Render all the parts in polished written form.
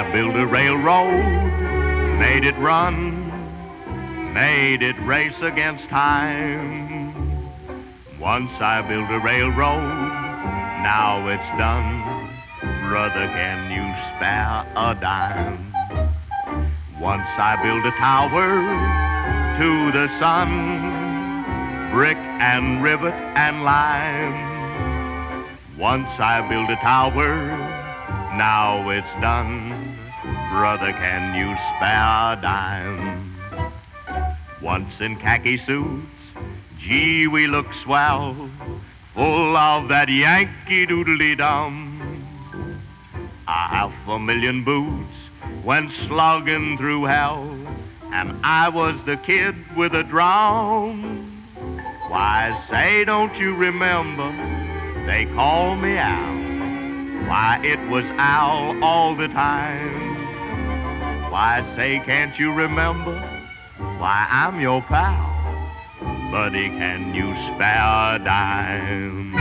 built a railroad, made it run, made it race against time. Once I built a railroad, now it's done. Brother, can you spare a dime? Once I built a tower to the sun, brick and rivet and lime. Once I built a tower, now it's done. Brother, can you spare a dime? Once in khaki suits, gee, we look swell, full of that Yankee doodly-dum. 500,000 boots went slugging through hell, and I was the kid with a drum. Why, say, don't you remember, they called me Al. Why, it was Al all the time. Why, say, can't you remember? Why, I'm your pal. Buddy, can you spare a dime?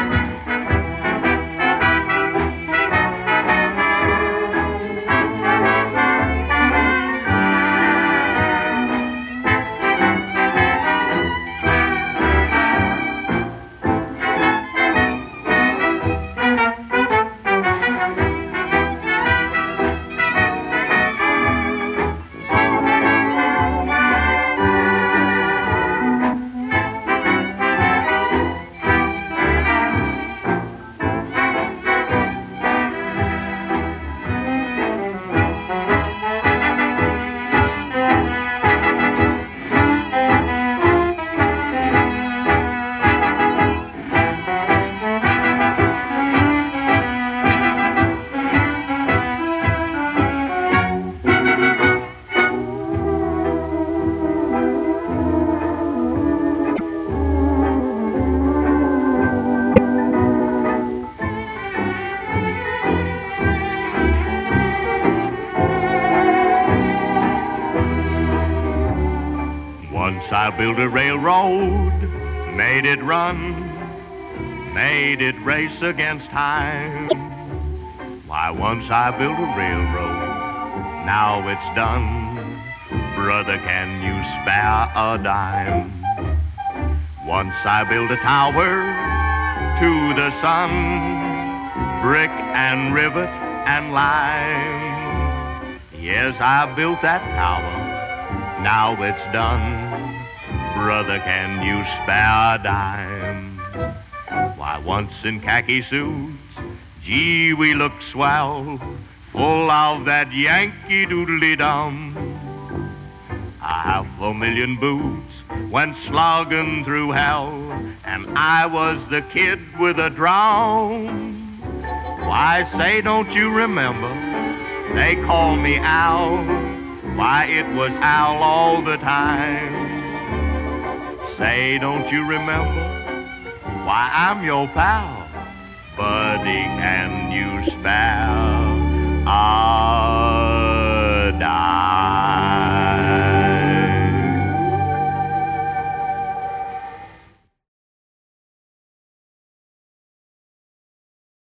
Once I built a railroad, made it run, made it race against time. Why, once I built a railroad, now it's done. Brother, can you spare a dime? Once I built a tower to the sun, brick and rivet and lime. Yes, I built that tower, now it's done. Brother, can you spare a dime? Why, once in khaki suits, gee, we look swell, full of that Yankee doodly-dum. 500,000 boots went slogging through hell, and I was the kid with a drum. Why, say, don't you remember, they called me Al. Why, it was Al all the time. Say, don't you remember? Why, I'm your pal. Buddy, can you spare